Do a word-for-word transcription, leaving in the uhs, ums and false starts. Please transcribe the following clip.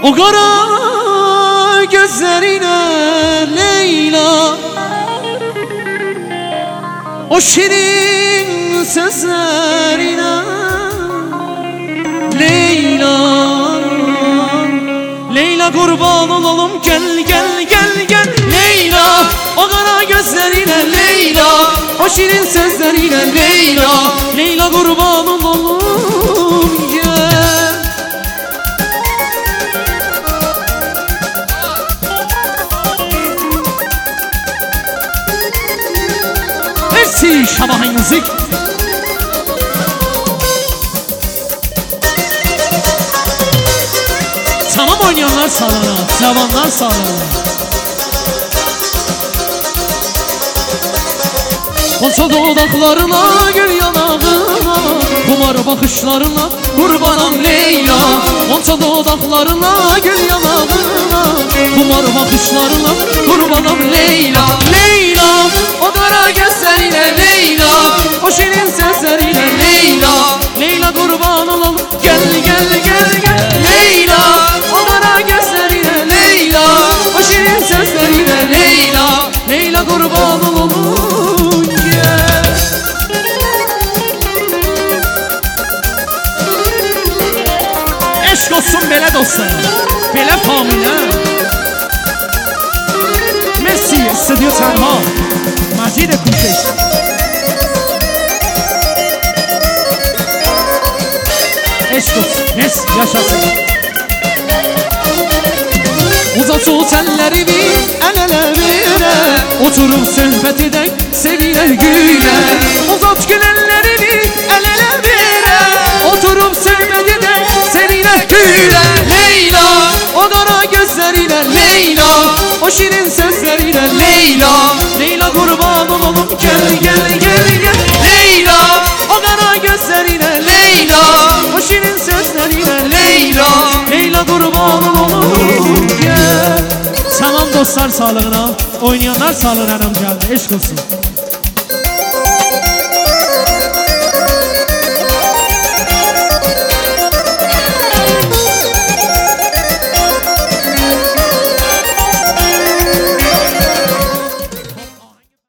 O kara gözlerine Leyla, o şirin sözlerine Leyla, Leyla kurban olalım gel gel gel gel Leyla, o kara gözlerine Leyla, o şirin sözlerine Leyla, Leyla kurban olalım gel. Merci Şabahan müzik. Tamam oynayanlar sağlana, zamanlar sağlana. Olsa dudaklarına, gül yanağına, kumar bakışlarına kurbanım Leyla. Olsa dudaklarına, gül yanağına, kumar bakışlarına kurbanım Leyla. Leyla, o kara gözlerine Leyla, o şirin sözlerine Leyla, Leyla kurban olalım gel gel gel gel Leyla, o kara gözlerine Leyla, o şirin sözlerine Leyla, Leyla kurban olalım gel. Eşk olsun belə dostlar, belə famillər. Messi, stüdyo Tənha, Macid Kuşeş. Eşk olsun, Messi yaşasın. Uzat tut ellerimi el ele vere, oturup söhbet edek seninle güle. Uzat gül ellerimi el ele vere, oturup söhbet edek seninle güle. Leyla, o kara gözlerine Leyla, o şirin sözlerine Leyla, Leyla kurban olalım gel gel gel gel Leyla, o kara gözlerine Leyla, o şirin sözlerine Leyla, Leyla kurban olalım gel. Tamam dostlar sağlığına, oynayanlar sağlığına geldi, eşk olsun.